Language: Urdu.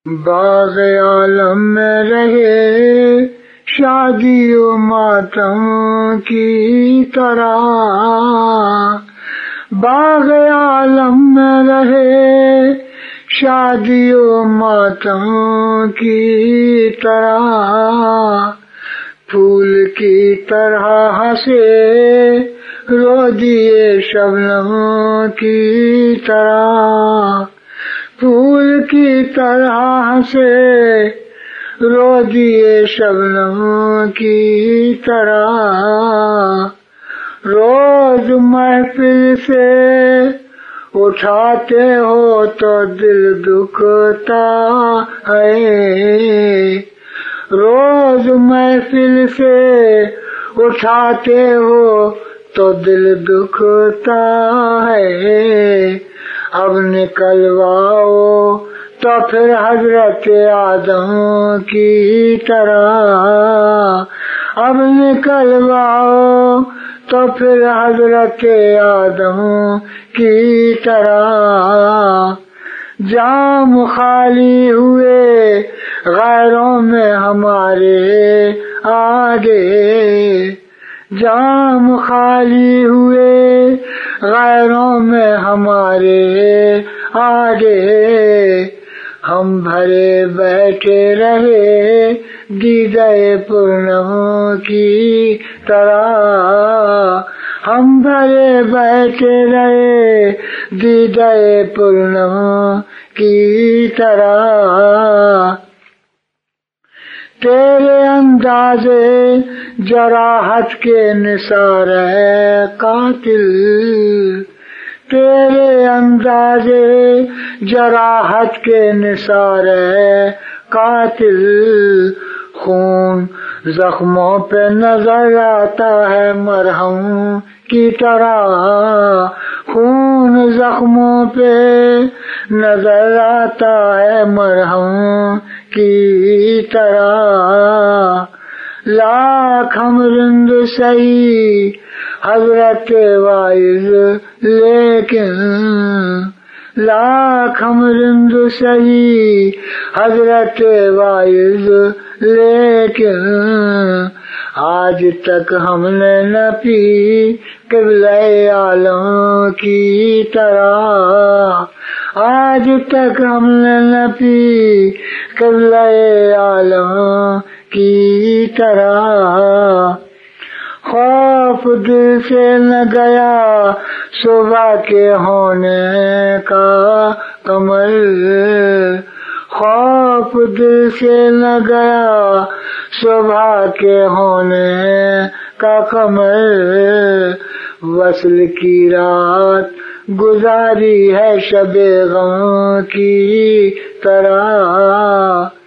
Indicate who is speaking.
Speaker 1: باغ عالم میں رہے شادی و ماتم کی طرح، باغ عالم میں رہے شادی و ماتم کی طرح، پھول کی طرح ہنسے رو دیے شبنم کی طرح، پھول کی طرح ہنسے رو دیے شبنم کی طرح، روز محفل سے اٹھاتے ہو تو دل دکھتا ہے، روز محفل سے اٹھاتے ہو تو دل دکھتا ہے، اب نکلواؤ تو پھر حضرت آدم کی طرح، اب نکلواؤ تو پھر حضرت آدم کی طرح، جام خالی ہوئے غیروں میں ہمارے آگے، جام خالی ہوئے غیروں میں ہمارے آگے، ہم بھرے بیٹھے رہے دیدہ پورنم کی طرح، ہم بھرے بیٹھے رہے دیدہ پورنم کی طرح، تیرے انداز جراحت کے نثار ہے قاتل، تیرے انداز جراحت کے نثار ہے قاتل، خون زخموں پہ نظر آتا ہے مرہم کی طرح، خون زخموں پہ نظر آتا ہے مرہم کی طرح، لاکھ ہم رند سہی حضرت واعظ لیکن، لاکھ ہم رند سہی حضرت واعظ لیکن، آج تک ہم نے نہ پی قبلہ عالم کی طرح، آج تک ہم نے نہ پی قبلہ عالم کی طرح، خوف دل سے نہ گیا صبح کے ہونے کا کمل، خوف دل سے نہ گیا صبح کے ہونے کا کمل، وصل کی رات گزاری ہے شب غم کی طرح،